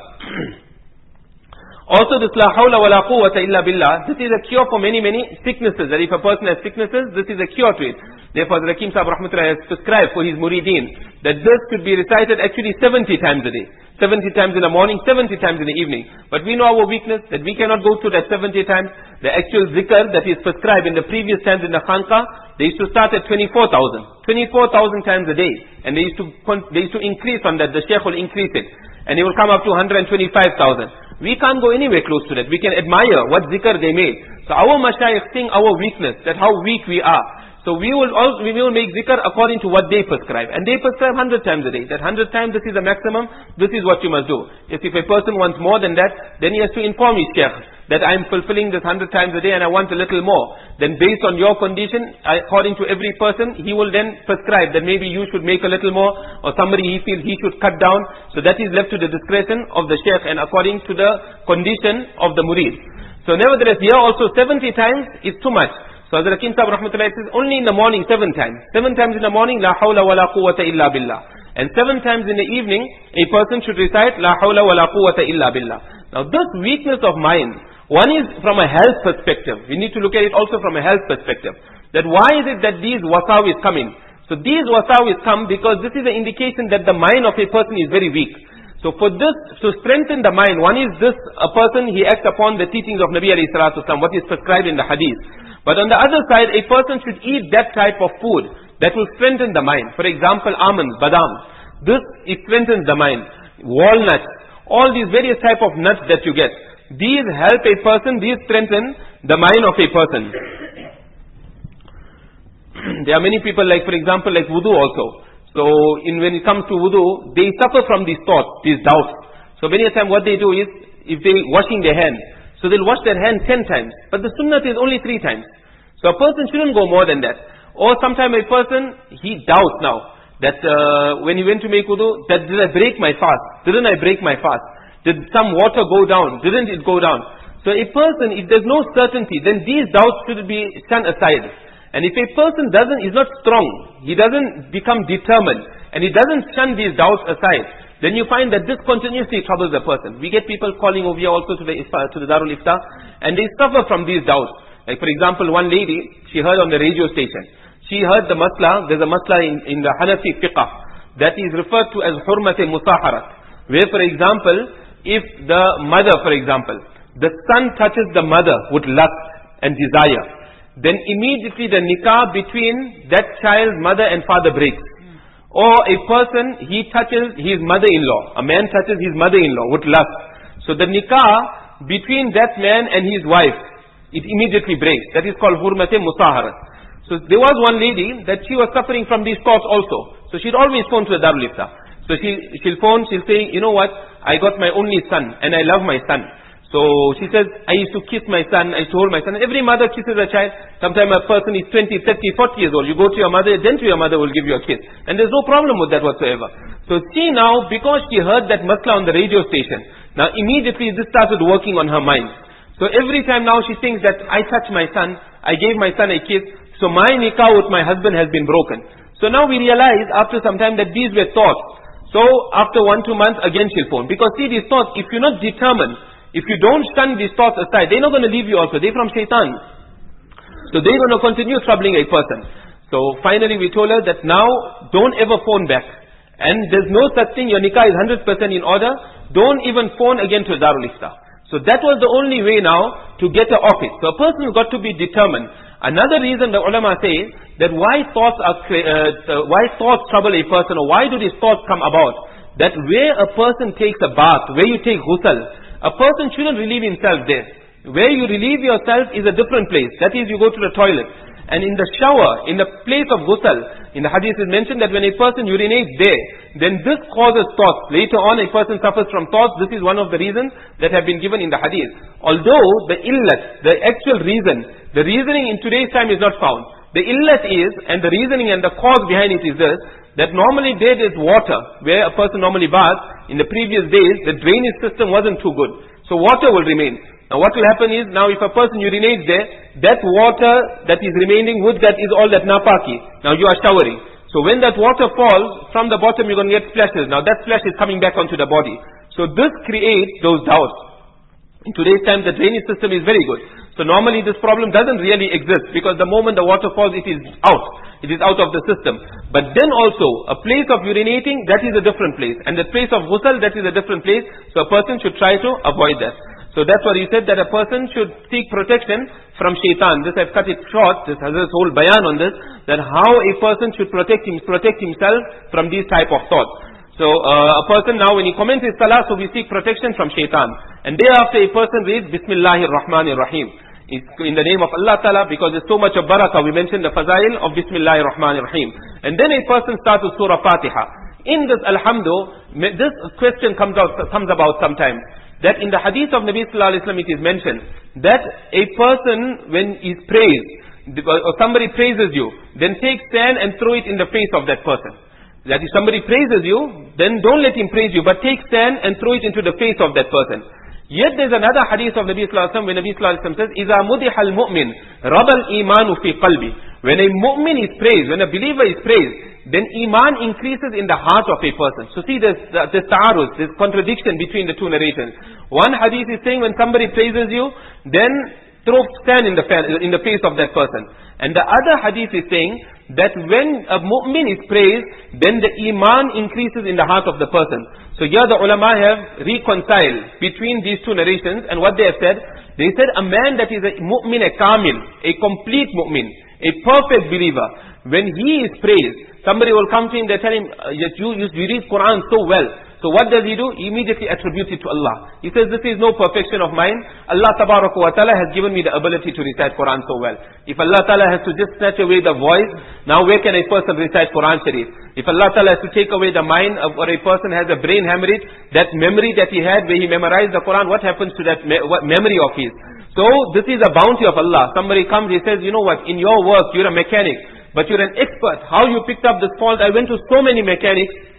Also this la hawla wa la quwwata illa billah, this is a cure for many many sicknesses. That if a person has sicknesses, this is a cure to it. Therefore the Hakim Sahib rahmatullah has prescribed for his murideen that this could be recited actually seventy times a day. seventy times in the morning, seventy times in the evening. But we know our weakness, that we cannot go through that seventy times. The actual zikr that is prescribed in the previous times in the Khanqa, they used to start at twenty-four thousand. twenty-four thousand times a day. And they used to they used to increase on that. The Shaykh will increase it. And it will come up to one hundred twenty-five thousand. We can't go anywhere close to that. We can admire what zikr they made. So our mashayikh think our weakness, that how weak we are. So we will also, we will make zikr according to what they prescribe. And they prescribe one hundred times a day. That one hundred times, this is the maximum, this is what you must do. If, if a person wants more than that, then he has to inform his shaykh that I am fulfilling this one hundred times a day and I want a little more. Then based on your condition, according to every person, he will then prescribe that maybe you should make a little more, or somebody he feels he should cut down. So that is left to the discretion of the shaykh and according to the condition of the murid. So nevertheless, here also seventy times is too much. So Hazrat Hakim Sahib rahmatullah says, only in the morning seven times. Seven times in the morning, la hawla wa la quwwata illa billah. And seven times in the evening, a person should recite, la hawla wa la quwwata illa billah. Now this weakness of mind, one is from a health perspective. We need to look at it also from a health perspective. That why is it that these wasawis come in? So these wasawis come because this is an indication that the mind of a person is very weak. So for this, to strengthen the mind, one is this, a person, he acts upon the teachings of Nabi alayhi salatu wasalam, what is prescribed in the hadith. But on the other side, a person should eat that type of food that will strengthen the mind. For example, almonds, badam. This, it strengthens the mind. Walnuts, all these various type of nuts that you get, these help a person, these strengthen the mind of a person. There are many people, like for example, like wudu also. So, in when it comes to wudu, they suffer from these thoughts, these doubts. So many a time what they do is, if they washing their hand, so they'll wash their hand ten times. But the sunnah is only three times. So a person shouldn't go more than that. Or sometime a person, he doubts now, that uh, when he went to make wudu, that did I break my fast? Didn't I break my fast? Did some water go down? Didn't it go down? So a person, if there's no certainty, then these doubts should be shunned aside. And if a person doesn't, is not strong, he doesn't become determined, and he doesn't shun these doubts aside, then you find that this continuously troubles the person. We get people calling over here also to the, to the Darul Ifta, and they suffer from these doubts. Like for example, one lady, she heard on the radio station, she heard the masla, there's a masla in, in the Hanafi fiqh, that is referred to as hurmat musaharat, where for example, if the mother, for example, the son touches the mother with lust and desire, then immediately the nikah between that child's mother and father breaks. Or a person, he touches his mother-in-law, a man touches his mother-in-law with lust. So the nikah between that man and his wife, it immediately breaks. That is called hurmat musaharat. So there was one lady that she was suffering from these thoughts also. So she'd always phone to the Darul Ifta. So she, she'll phone, she'll say, you know what, I got my only son and I love my son. So she says, I used to kiss my son, I used to hold my son. Every mother kisses a child. Sometimes a person is twenty, thirty, forty years old. You go to your mother, then to your mother will give you a kiss. And there's no problem with that whatsoever. So she now, because she heard that masla on the radio station, now immediately this started working on her mind. So every time now she thinks that I touched my son, I gave my son a kiss, so my nikah with my husband has been broken. So now we realize after some time that these were thoughts. So after one, two months, again she'll phone. Because see, these thoughts, if you're not determined, if you don't shun these thoughts aside, they're not going to leave you also. They're from shaitan. So they're going to continue troubling a person. So finally we told her that now, don't ever phone back. And there's no such thing, your nikah is one hundred percent in order. Don't even phone again to Darul Ifta. So that was the only way now to get an office. So a person has got to be determined. Another reason the ulama say that why thoughts are, uh, why thoughts trouble a person, or why do these thoughts come about? That where a person takes a bath, where you take ghusl, a person shouldn't relieve himself there. Where you relieve yourself is a different place. That is, you go to the toilet. And in the shower, in the place of ghusl, in the hadith is mentioned that when a person urinates there, then this causes thoughts. Later on a person suffers from thoughts. This is one of the reasons that have been given in the hadith. Although the illat, the actual reason, the reasoning in today's time is not found. The illat is, and the reasoning and the cause behind it is this, that normally there is water, where a person normally baths. In the previous days, the drainage system wasn't too good. So water will remain. Now what will happen is, now if a person urinates there, that water that is remaining with that is all that napaki. Now you are showering. So when that water falls, from the bottom you're going to get splashes. Now that splash is coming back onto the body. So this creates those doubts. In today's time, the drainage system is very good. So normally this problem doesn't really exist, because the moment the water falls, it is out. It is out of the system. But then also, a place of urinating, that is a different place. And the place of ghusl, that is a different place. So a person should try to avoid that. So that's what he said, that a person should seek protection from shaitan. This I've cut it short. This has this whole bayan on this, that how a person should protect him, protect himself from these type of thoughts. So uh, a person now, when he commences his salah, so we seek protection from shaitan. And thereafter a person reads Bismillahir Rahmanir Rahim. It's in the name of Allah Ta'ala, because there's so much of barakah. We mentioned the fazail of Bismillahir Rahmanir Rahim. And then a person starts with Surah Fatiha. In this Alhamdu, this question comes out, comes about sometimes. That in the hadith of Nabi Sallallahu Alaihi Wasallam it is mentioned that a person, when he prays, or somebody praises you, then take sand and throw it in the face of that person. That if somebody praises you, then don't let him praise you, but take sand and throw it into the face of that person. Yet there's another hadith of Nabi Sallallahu Alaihi Wasallam, when Nabi Sallallahu Alaihi Wasallam says, إِذَا مُدِحَ الْمُؤْمِنِ رَبَ الْإِيمَانُ فِي قَلْبِ. When a mu'min is praised, when a believer is praised, then iman increases in the heart of a person. So see, there's, there's ta'aruz, there's contradiction between the two narrations. One hadith is saying when somebody praises you, then throw sand in the, in the face of that person. And the other hadith is saying that when a mu'min is praised, then the iman increases in the heart of the person. So here the ulama have reconciled between these two narrations, and what they have said, they said a man that is a mu'min, a kamil, a complete mu'min, A perfect believer, when he is praised, somebody will come to him, they tell him, yes, you, you, you read Quran so well. So what does he do? He immediately attributes it to Allah. He says, this is no perfection of mine. Allah Tabaraka wa Ta'ala has given me the ability to recite Quran so well. If Allah Ta'ala has to just snatch away the voice, now where can a person recite Quran Sharif? If Allah Ta'ala has to take away the mind of, or a person has a brain hemorrhage, that memory that he had where he memorized the Quran, what happens to that me what memory of his? So this is a bounty of Allah. Somebody comes, he says, you know what, in your work, you're a mechanic, but you're an expert. How you picked up this fault? I went to so many mechanics.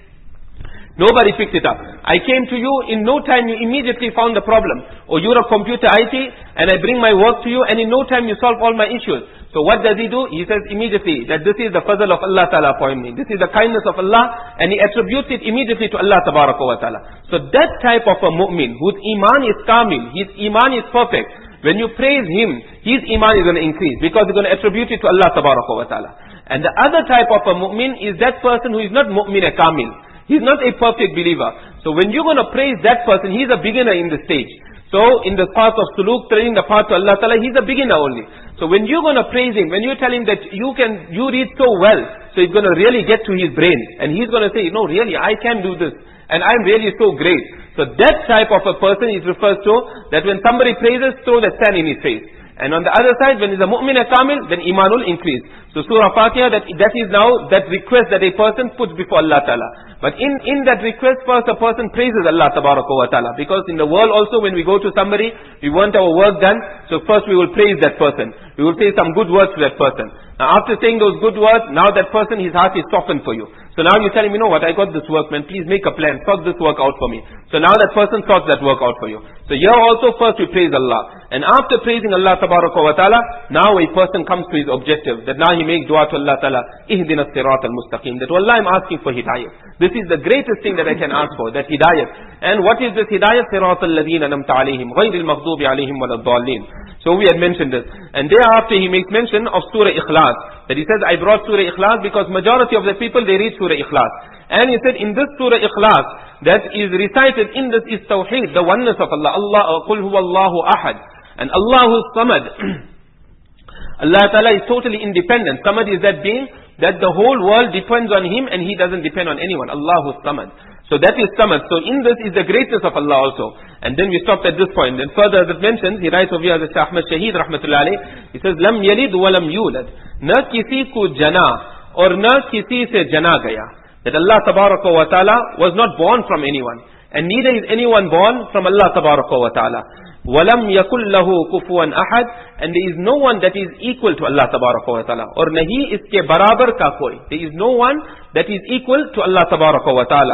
Nobody picked it up. I came to you, in no time you immediately found the problem. Or you're a computer I T, and I bring my work to you, and in no time you solve all my issues. So what does he do? He says immediately that this is the fazl of Allah Ta'ala upon me. This is the kindness of Allah, and he attributes it immediately to Allah Tabaraka wa Ta'ala. So that type of a mu'min, whose iman is kamil, his iman is perfect, when you praise him, his iman is going to increase, because he's going to attribute it to Allah Tabaraka wa Ta'ala. And the other type of a mu'min is that person who is not mu'min a kamil. He's not a perfect believer. So when you're going to praise that person, he's a beginner in the stage. So in the path of suluk, treading the path to Allah Ta'ala, he's a beginner only. So when you're going to praise him, when you tell him that you can, you read so well, so he's going to really get to his brain. And he's going to say, no, really, I can do this. And I'm really so great. So that type of a person is refers to, that when somebody praises, throw the sand in his face. And on the other side, when he's a mu'min a kamil, then iman will increase. So Surah Fatiha, that, that is now that request that a person puts before Allah Ta'ala. But in, in that request, first a person praises Allah Tabaraka wa Ta'ala. Because in the world also, when we go to somebody, we want our work done, so first we will praise that person. We will say some good words to that person. Now after saying those good words, now that person, his heart is softened for you. So now you tell him, you know what, I got this work, man, please make a plan, sort this work out for me. So now that person sorts that work out for you. So here also first we praise Allah. And after praising Allah Tabaraka wa Ta'ala, now a person comes to his objective, that now he makes dua to Allah Ta'ala, Ihdina as-sirat al-mustaqim, that Allah, I'm asking for hidayah. This is the greatest thing that I can ask for, that hidayah. And what is this hidayah? Sirat al-ladhina namta alayhim, ghayril maghdubi alayhim walad-dallin. So we had mentioned this. And thereafter he makes mention of Surah Ikhlas. That he says, I brought Surah Ikhlas because majority of the people, they read Surah Ikhlas. And he said, in this Surah Ikhlas, that is recited in this is Tawheed, the oneness of Allah. Allah, Qul huwa Allahu ahad. And Allahu samad. Allah Ta'ala is totally independent. Samad is that being that the whole world depends on him and he doesn't depend on anyone. Allahu samad. So that is samad. So in this is the greatness of Allah also. And then we stopped at this point. Then further as it mentions, he writes over here, Mister Ahmad Shaheed rahmatullah alayh, he says, Lam yalid wa lam yulad. Na kisi ko jana, or na kisi se jana gaya. That Allah Tabaraka wa Ta'ala was not born from anyone. And neither is anyone born from Allah Tabaraka wa Ta'ala. وَلَمْ يَكُلْ لَهُ كُفُوًا أَحَدٍ. And there is no one that is equal to Allah Tabaraka wa Ta'ala. Or nahi iske barabar ka koi. There is no one that is equal to Allah Tabaraka wa Ta'ala.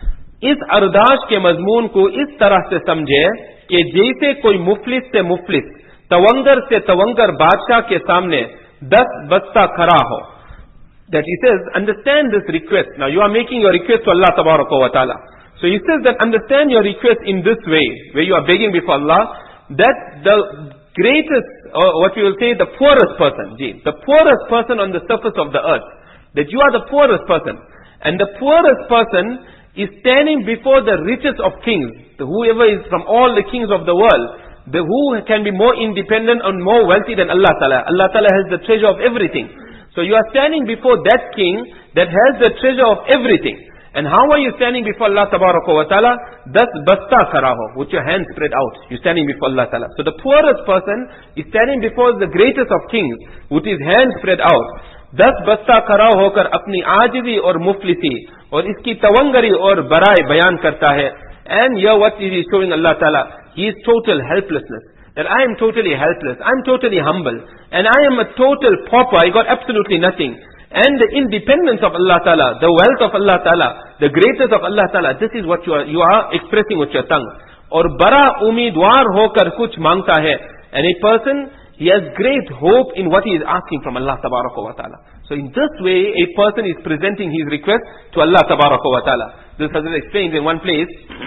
इस अरदाश के मजमून को इस तरह से समझे कि जैसे कोई मुफलिस से मुफलिस, तवंगर से तवंगर बादशाह के सामने दस बस्ता खड़ा हो. That he says, understand this request. Now you are making your request to Allah Tabaraka wa Ta'ala. So he says that understand your request in this way, where you are begging before Allah, that the greatest, or what we will say, the poorest person, gee, the poorest person on the surface of the earth, that you are the poorest person. And the poorest person is standing before the richest of kings, whoever is from all the kings of the world, the who can be more independent and more wealthy than Allah Ta'ala. Allah Ta'ala has the treasure of everything. So you are standing before that king that has the treasure of everything. And how are you standing before Allah Tabaraka wa Ta'ala? Thus basta karaho, with your hands spread out. You're standing before Allah Ta'ala. So the poorest person is standing before the greatest of kings, with his hands spread out. Thus basta kara hokar apni ajizi or muflisi, or iski tawangari or barai bayan karta hai. And here what is he showing Allah Ta'ala? He is total helplessness. That I am totally helpless. I am totally humble. And I am a total pauper. I got absolutely nothing. And the independence of Allah Ta'ala, the wealth of Allah Ta'ala, the greatness of Allah Ta'ala, this is what you are, you are expressing with your tongue. Or bara umidwar hokar kuch mangta hai. And a person, he has great hope in what he is asking from Allah Tabaraka wa Ta'ala. So in this way, a person is presenting his request to Allah Tabaraka wa Ta'ala. This has been explained in one place,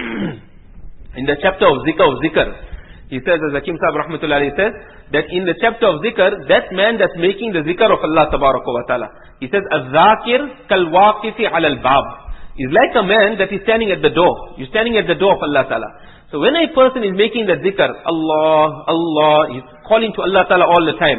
in the chapter of Zikr of Zikr. He says, as Hakim Sahib Rahmatullahi says, that in the chapter of Zikr, that man that's making the Zikr of Allah Tabaraka wa Ta'ala, he says, Az-Zakir kal-waqifi ala-al-bab. Is like a man that is standing at the door. You're standing at the door of Allah Ta'ala. So when a person is making the Zikr, Allah, Allah, he's calling to Allah Ta'ala all the time.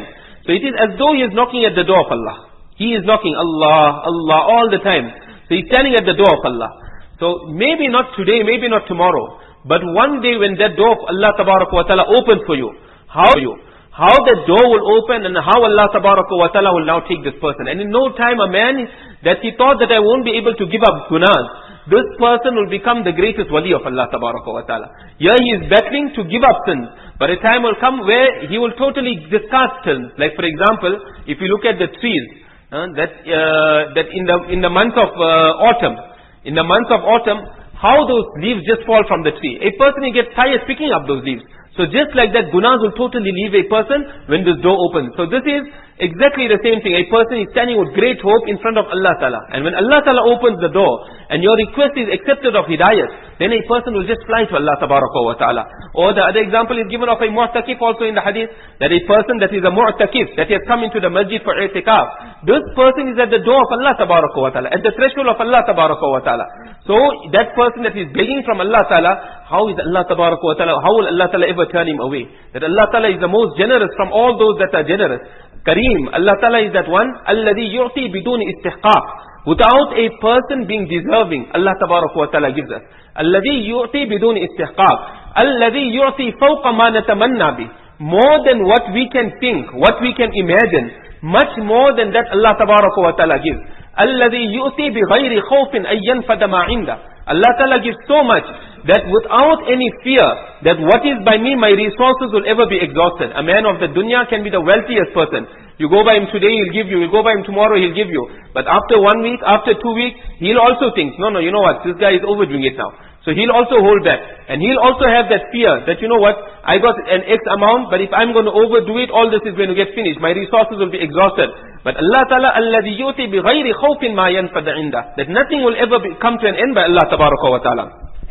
So it is as though he is knocking at the door of Allah. He is knocking, Allah, Allah, all the time. So he's standing at the door of Allah. So maybe not today, maybe not tomorrow, but one day when that door of Allah Tabaraka wa Ta'ala opens for you, how you, how that door will open and how Allah Tabaraka wa Ta'ala will now take this person. And in no time a man that he thought that I won't be able to give up gunas, this person will become the greatest wali of Allah Tabaraka wa Ta'ala. Here he is battling to give up sins, but a time will come where he will totally discard sins. Like for example, if you look at the trees, uh, that uh, that in the in the month of uh, autumn, in the month of autumn, how those leaves just fall from the tree. A person, he gets tired picking up those leaves. So just like that, gunas will totally leave a person when this door opens. So this is exactly the same thing. A person is standing with great hope in front of Allah Ta'ala. And when Allah Ta'ala opens the door, and your request is accepted of hidayat, then a person will just fly to Allah Tabaraka wa Ta'ala. Or the other example is given of a mu'takif also in the hadith, that a person that is a mu'takif, that has come into the masjid for i'tikaf, this person is at the door of Allah Tabaraka wa Ta'ala, at the threshold of Allah Tabaraka wa Ta'ala. So that person that is begging from Allah Ta'ala, how is Allah Tabaraka wa Ta'ala, how will Allah Ta'ala ever turn him away? That Allah Ta'ala is the most generous from all those that are generous. Kareem, Allah Ta'ala is that one, alladhi yu'ti biduni istihqaq. Without a person being deserving, Allah Tabaraka wa Ta'ala gives us. Alladhi yu'ti biduni istihqaq. Alladhi yu'ti fawqa ma natamanna bi. More than what we can think, what we can imagine, much more than that Allah Tabaraka wa Ta'ala gives. Alladhi yu'ti bi ghayri khawfin an yanfada ma 'inda. Allah Ta'ala gives so much that without any fear that what is by me, my resources will ever be exhausted. A man of the dunya can be the wealthiest person. You go by him today, he'll give you. You go by him tomorrow, he'll give you. But after one week, after two weeks, he'll also think, no, no, you know what, this guy is overdoing it now. So he'll also hold back. And he'll also have that fear that, you know what, I got an X amount, but if I'm going to overdo it, all this is going to get finished. My resources will be exhausted. But Allah Ta'ala, alladhi yuti bi ghayri khawfin ma yanfada inda. That nothing will ever be, come to an end by Allah Tabaraka wa Ta'ala.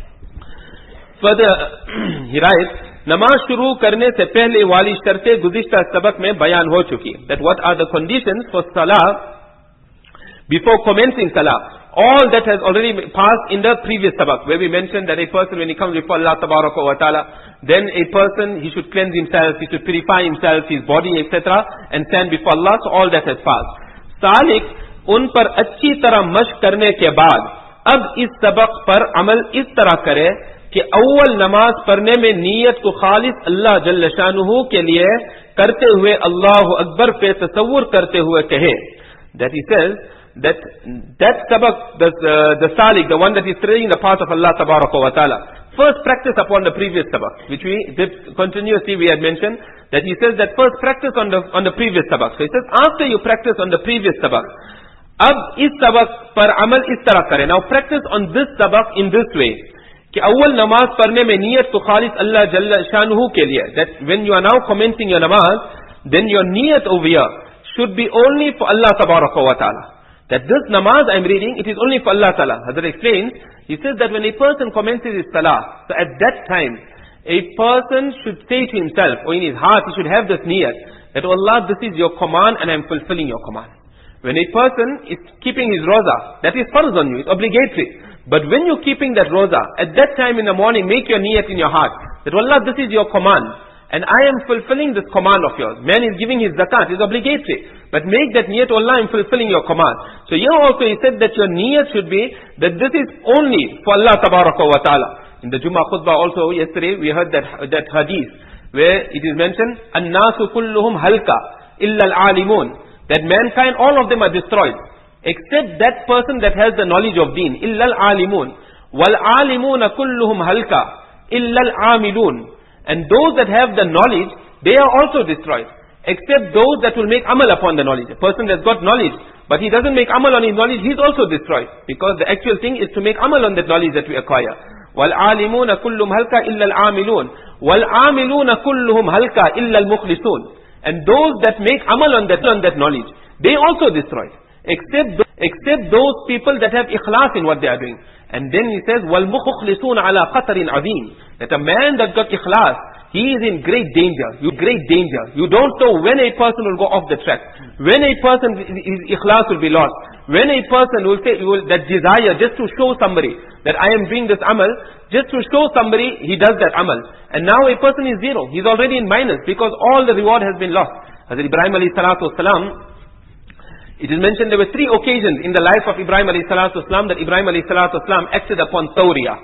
Further, he writes, नमाज शुरू करने से पहले वाली शर्तें गुज़िश्ता सबक में बयान हो चुकी. That what are the conditions for salah before commencing salah. All that has already passed in the previous sabak, where we mentioned that a person when he comes before Allah Tabaraka wa Ta'ala, then a person, he should cleanse himself, he should purify himself, his body, et cetera, and stand before Allah. So all that has passed. Salik उन पर अच्छी तरह मश्क करने के बाद अब इस सबक पर अमल इस तरह करे कि अव्वल नमाज पढ़ने में नीयत को खालिस अल्लाह जल्ल शानुहु के लिए करते हुए अल्लाहु अकबर पे तसव्वुर करते हुए कहे. That he says that that sabak, the, uh, the salik, the one that is treading the path of Allah Tabaraka wa Ta'ala, first practice upon the previous sabak, which we did continuously, we had mentioned, that he says that first practice on the on the previous sabak. So he says after you practice on the previous sabak, ab is sabak par amal is tarah kare. Now practice on this sabak in this way. कि अव्वल नमाज पढ़ने में नियत तो खालिस अल्लाह जल्ल शानुहु के लिए. That when you are now commencing your namaz, then your niyat over here should be only for Allah Tabaraka wa Ta'ala. That this namaz I am reading, it is only for Allah Ta'ala. Hazrat explains, he says that when a person commences his salah, so at that time, a person should say to himself, or in his heart, he should have this niyat, that, oh Allah, this is your command and I am fulfilling your command. When a person is keeping his roza, that is farz on you, it's obligatory. But when you're keeping that roza, at that time in the morning, make your niyat in your heart, that, oh Allah, this is your command, and I am fulfilling this command of yours. Man is giving his zakat, it's obligatory. But make that niyat, oh Allah, I am fulfilling your command. So here also he said that your niyat should be, that this is only for Allah Tabaraka wa Ta'ala. In the Jummah khutbah also yesterday, we heard that, that hadith, where it is mentioned, An-nasu kulluhum halka, illa al-alimun. That mankind, all of them are destroyed. Except that person that has the knowledge of deen. Illa al-alimun. Wal-alimuna kulluhum halka. Illa al-amilun. And those that have the knowledge, they are also destroyed. Except those that will make amal upon the knowledge. A person that's got knowledge, but he doesn't make amal on his knowledge, he's also destroyed. Because the actual thing is to make amal on that knowledge that we acquire. Wal-alimuna kulluhum halka illa al-amilun. Wal-amiluna kulluhum halka illa al-mukhlisun. And those that make amal on that, on that knowledge, they also destroyed. Except, except those people that have ikhlas in what they are doing. And then he says, وَالْمُخْلِصُونَ عَلَى خَطَرٍ عَظِيمٍ. That a man that got ikhlas, he is in great danger. You great danger. You don't know when a person will go off the track. When a person, his ikhlas will be lost. When a person will say, will, that desire just to show somebody that I am doing this amal, just to show somebody, he does that amal. And now a person is zero. He's already in minus because all the reward has been lost. Hazrat Ibrahim alayhi salatu wasalam, it is mentioned there were three occasions in the life of Ibrahim alayhi salatu wasalam that Ibrahim alayhi salatu wasalam acted upon tawriya.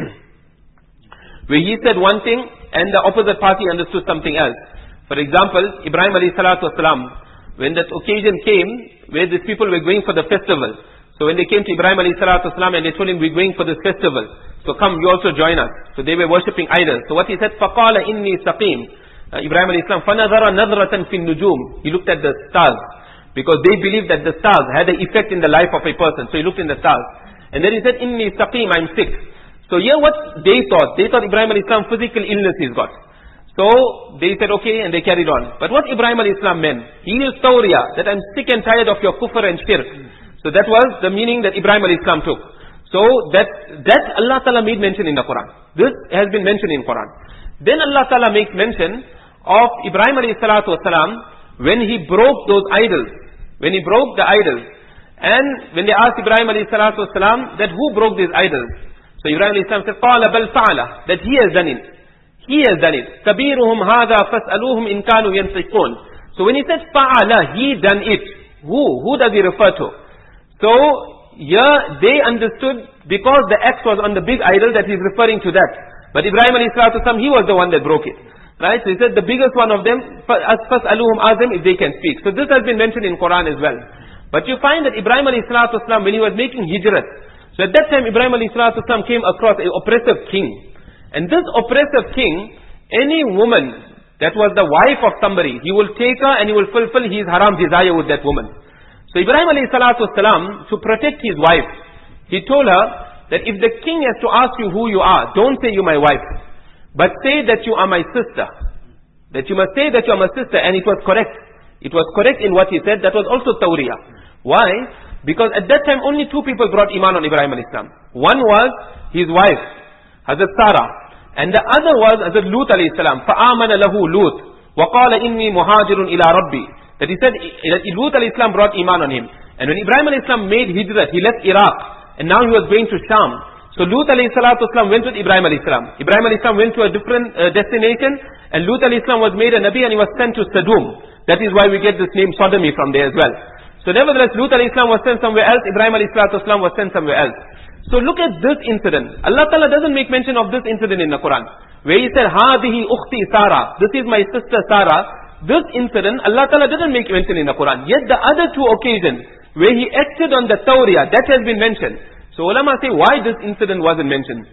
Where he said one thing and the opposite party understood something else. For example, Ibrahim alayhi salatu wasalam, when that occasion came where these people were going for the festival. So when they came to Ibrahim alayhi salatu wasalam and they told him, we're going for this festival, so come, you also join us. So they were worshipping idols. So what he said, فَقَالَ إِنِّي سَقِيمٌ, uh, Ibrahim alayhi salam, فَنَظَرَ نَظْرَةً فِي النُّجُومِ, he looked at the stars. Because they believed that the stars had an effect in the life of a person. So he looked in the stars. And then he said, Inni saqim, I'm sick. So here what they thought, they thought Ibrahim alayhi salam physical illness he's got. So they said okay and they carried on. But what Ibrahim alayhi salam meant, he used tawriya, that I'm sick and tired of your kufr and shirk. So that was the meaning that Ibrahim alayhi salam took. So that, that Allah Ta'ala made mention in the Quran. This has been mentioned in Quran. Then Allah Ta'ala makes mention of Ibrahim alayhi salatu wasalam when he broke those idols. When he broke the idols, and when they asked Ibrahim alayhi salatu wasalam that who broke these idols, so Ibrahim alayhi salam said, قَالَ بَلْ فَعَلَ, that he has done it. He has done it. كَبِيرُهُمْ هَذَا فَاسْأَلُوهُمْ إِنْ كَانُوا يَنْطِقُونَ. So when he said فَعَلَ, he done it. Who? Who does he refer to? So here they understood because the axe was on the big idol that he's referring to that. But Ibrahim alayhi salatu wasalam, he was the one that broke it. Right? So he said the biggest one of them, فَاسْأَلُوهُمْ ask them if they can speak. So this has been mentioned in Quran as well. But you find that Ibrahim alayhi salatu wasalam, when he was making hijrat, so at that time Ibrahim alayhi salatu wasalam came across an oppressive king. And this oppressive king, any woman that was the wife of somebody, he will take her and he will fulfill his haram desire with that woman. So Ibrahim alayhi salatu wasalam, to protect his wife, he told her that if the king has to ask you who you are, don't say you're my wife. But say that you are my sister. That you must say that you are my sister. And it was correct. It was correct in what he said. That was also tawriya. Why? Because at that time only two people brought iman on Ibrahim alayhi salam. One was his wife, Hazrat Sarah. And the other was Hazrat Lut alayhi salam. فَآمَنَ لَهُ لُوت وَقَالَ إِنِّي مُهَاجِرٌ إِلَىٰ رَبِّي. That he said that Lut alayhi salam brought iman on him. And when Ibrahim alayhi salam made hijrat, he left Iraq. And now he was going to Sham. So Lut alayhi salatu wasalam went with Ibrahim alayhi salam. Ibrahim alayhi salam went to a different uh, destination, and Lut alayhi salam was made a Nabi and he was sent to Sodom. That is why we get this name Sodomy from there as well. So nevertheless, Lut alayhi salam was sent somewhere else, Ibrahim alayhi salatu wasalam was sent somewhere else. So look at this incident. Allah Ta'ala doesn't make mention of this incident in the Quran. Where he said, هَذِهِ أُخْتِي Sarah, this is my sister Sarah. This incident, Allah Ta'ala doesn't make mention in the Quran. Yet the other two occasions, where he acted on the tawriya, that has been mentioned. So ulama say why this incident wasn't mentioned.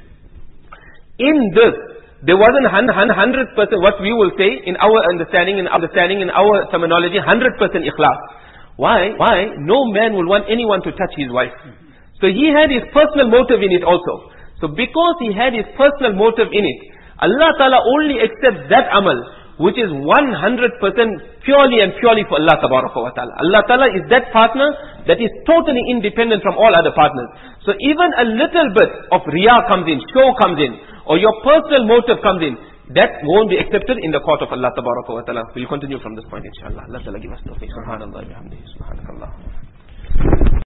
In this, there wasn't one hundred percent what we will say in our understanding, in our understanding, in our terminology, one hundred percent ikhlas. Why? Why? No man will want anyone to touch his wife. So he had his personal motive in it also. So because he had his personal motive in it, Allah Ta'ala only accepts that amal which is one hundred percent purely and purely for Allah wa Ta'ala. Allah Ta'ala is that partner that is totally independent from all other partners. So even a little bit of riyah comes in, show comes in, or your personal motive comes in, that won't be accepted in the court of Allah wa Ta'ala. We'll continue from this point inshallah. Allah Ta'ala give us tawfiq. Subhanallah bihamdihi. Subhanakallah.